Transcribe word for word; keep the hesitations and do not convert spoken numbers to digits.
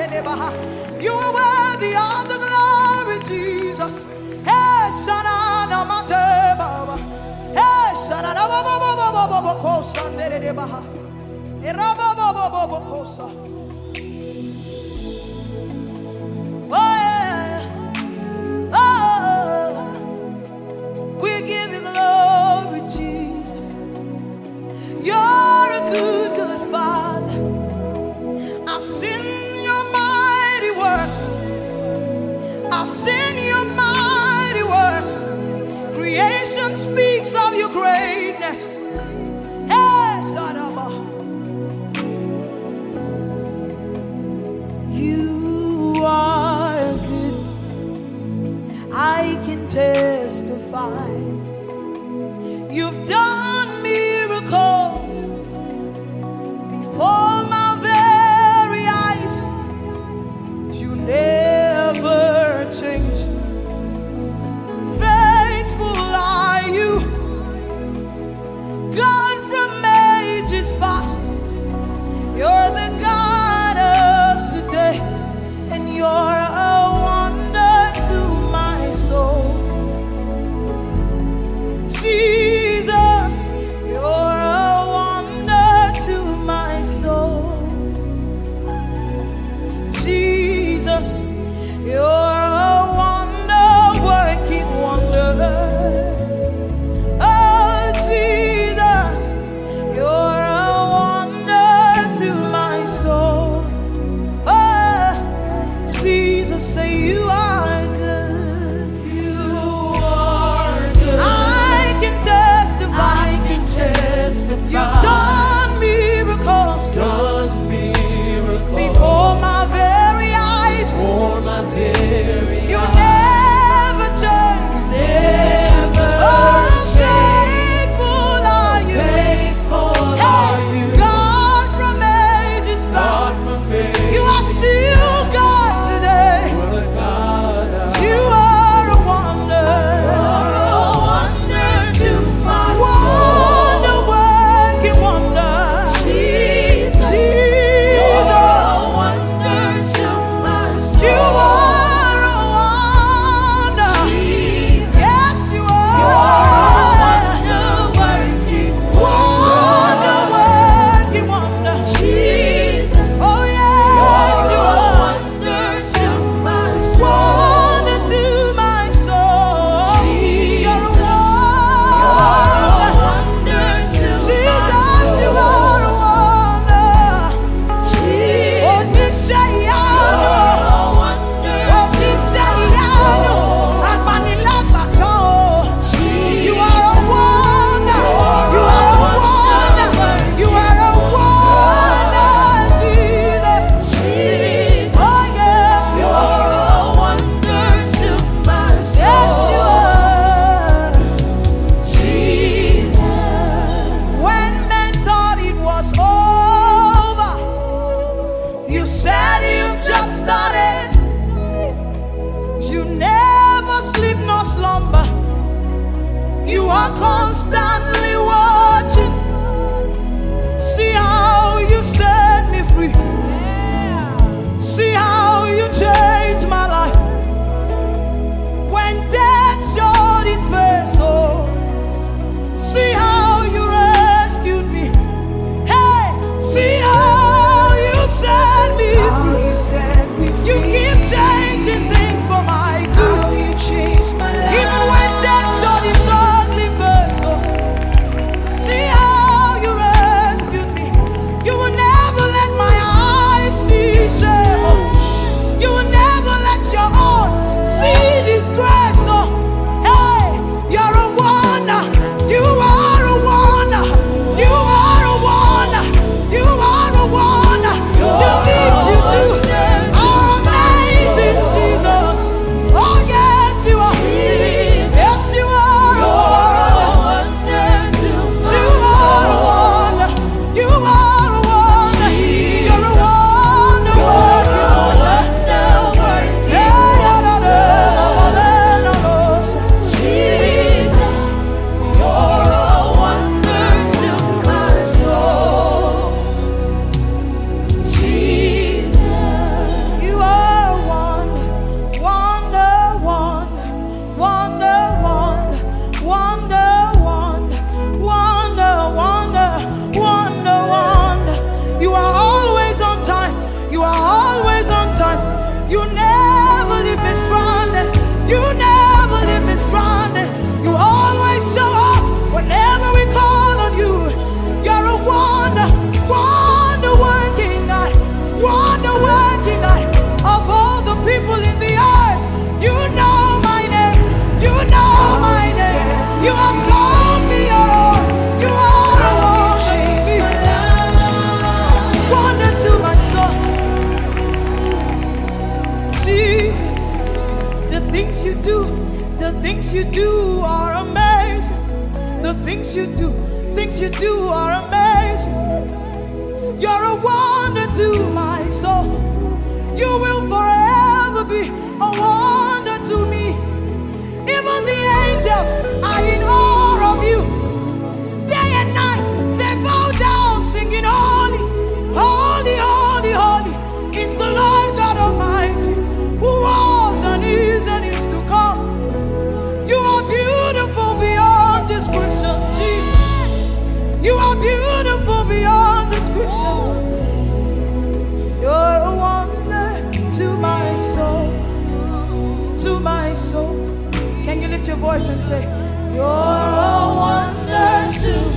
You are worthy of the glory, Jesus. Hey, Shanana Mate Baba. Hey, Shanana Baba Baba Baba Kosa Nere Baha. Eraba Baba Baba Kosa. Oh yeah. Oh, we give you glory, Jesus. You're a good, good Father. I've seen your mighty works. I've seen your mighty works. Creation speaks of your greatness. Hey, Shadaba. You are good. I can testify. You've done miracles before my very eyes. You never change. Faithful are you, God from ages past. You're the God of today, and you're a wonder to my soul. Jesus, you're a wonder to my soul. Jesus, you're a wonder working wonder. Oh, Jesus, you're a wonder to my soul. Oh, Jesus, say you are good. You are good. I can testify. I can testify. You've done miracles. Done miracles Before my very eyes. for my very You eyes. never change. Never Oh, change. faithful are you. Faithful are Hey, you, God from ages God past. from ages You are still God today. You are the God of You are a wonder. a wonder to my Wonder soul. working wonder. Jesus, Jesus, you're a wonder to my soul. you are a wonder. Jesus, Yes, you you're a are. wonder working Wonder working wonder. Jesus, Oh yes, you you're a are. wonder to my soul. Wonder to my soul. You're a Jesus, you're a wonder. wonder to Jesus, you my soul. are a wonder. Oh, Jesus, Nishayano. you're a wonder Oh, to my Nishayano. soul. Agbanilagbato. You are a Jesus, wonder. You you're are a a wonder wonder. You are a wonder, Jesus. Jesus, Oh yes, you you're are. a wonder to my soul. Yes, you are. Jesus, When men thought it was over, you said you just started. You never sleep nor slumber. You are constantly watching. See how you set me free. See how you changed my life. When death showed its face, oh, see how you rescued me. Hey, see how you set me how free. you set me You free. keep changing things for my How good. you changed my life. Even when death showed its ugly face, oh, things you do are amazing. The things you do, things you do are amazing. You're a wonder to my soul. You will forever be a wonder to me. Even the angels are in awe of you. Day and night they bow down singing holy, holy, holy, holy. It's the Lord God Almighty, who was and is and is to come. You are beautiful beyond description, Jesus. You are beautiful beyond description. You're a wonder to my soul, to my soul. Can you lift your voice and say, you're a wonder to